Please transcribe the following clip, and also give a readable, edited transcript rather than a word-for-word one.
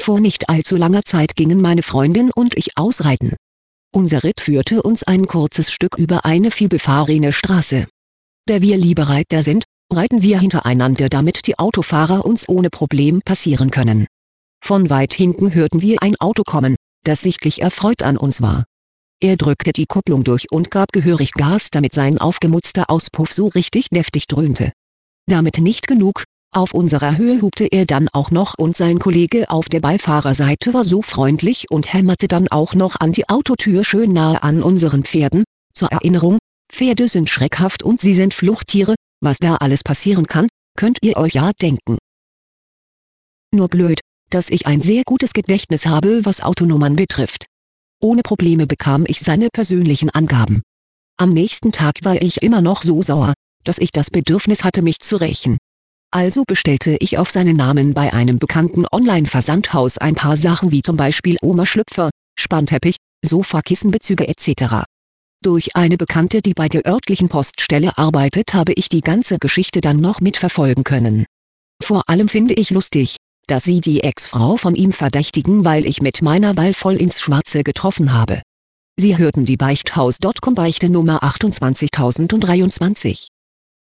Vor nicht allzu langer Zeit gingen meine Freundin und ich ausreiten. Unser Ritt führte uns ein kurzes Stück über eine vielbefahrene Straße. Da wir lieber Reiter sind, reiten wir hintereinander, damit die Autofahrer uns ohne Problem passieren können. Von weit hinten hörten wir ein Auto kommen, das sichtlich erfreut an uns war. Er drückte die Kupplung durch und gab gehörig Gas, damit sein aufgemutzter Auspuff so richtig deftig dröhnte. Damit nicht genug, auf unserer Höhe hupte er dann auch noch und sein Kollege auf der Beifahrerseite war so freundlich und hämmerte dann auch noch an die Autotür schön nahe an unseren Pferden. Zur Erinnerung, Pferde sind schreckhaft und sie sind Fluchttiere, was da alles passieren kann, könnt ihr euch ja denken. Nur blöd, dass ich ein sehr gutes Gedächtnis habe, was Autonummern betrifft. Ohne Probleme bekam ich seine persönlichen Angaben. Am nächsten Tag war ich immer noch so sauer, dass ich das Bedürfnis hatte, mich zu rächen. Also bestellte ich auf seinen Namen bei einem bekannten Online-Versandhaus ein paar Sachen wie zum Beispiel Oma-Schlüpfer, Spannteppich, Sofakissenbezüge etc. Durch eine Bekannte, die bei der örtlichen Poststelle arbeitet, habe ich die ganze Geschichte dann noch mitverfolgen können. Vor allem finde ich lustig, dass sie die Ex-Frau von ihm verdächtigen, weil ich mit meiner Wahl voll ins Schwarze getroffen habe. Sie hörten die Beichthaus.com Beichte Nummer 28023.